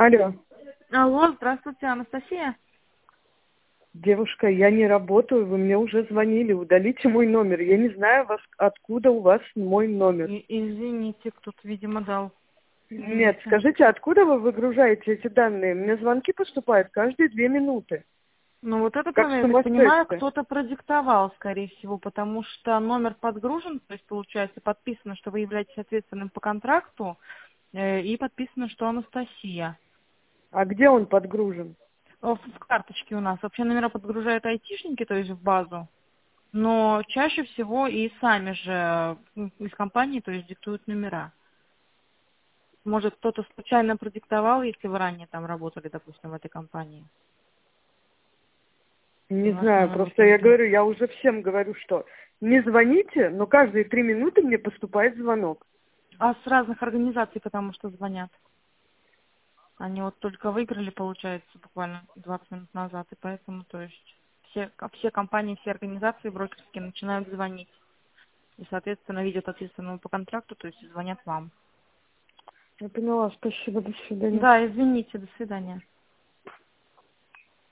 Алло, Алло, здравствуйте, Анастасия. девушка, я не работаю, вы мне уже звонили, удалите мой номер. Я не знаю, откуда у вас мой номер. Извините, кто-то, видимо, дал. Нет, Извините. скажите, откуда вы выгружаете эти данные? Мне звонки поступают каждые 2 минуты, Ну вот этот как номер, я так понимаю, сумасшедшие. кто-то продиктовал, скорее всего, потому что номер подгружен, то есть, получается, подписано, что вы являетесь ответственным по контракту, и подписано, что Анастасия. А где он подгружен? В карточке у нас. Вообще номера подгружают айтишники, то есть в базу, но чаще всего и сами же из компании, то есть диктуют номера. Может, кто-то случайно продиктовал, если вы ранее там работали, допустим, в этой компании. И Не у вас знаю, номер просто я выкинуты. говорю, я уже всем говорю, что не звоните, но каждые 3 минуты мне поступает звонок. А с разных организаций, потому что звонят. Они вот только выиграли, получается, буквально 20 минут назад, и поэтому, то есть, все компании, все организации брокерские начинают звонить. И, соответственно, видят ответственного по контракту, то есть звонят вам. Я поняла, спасибо, до свидания. Да, извините, до свидания.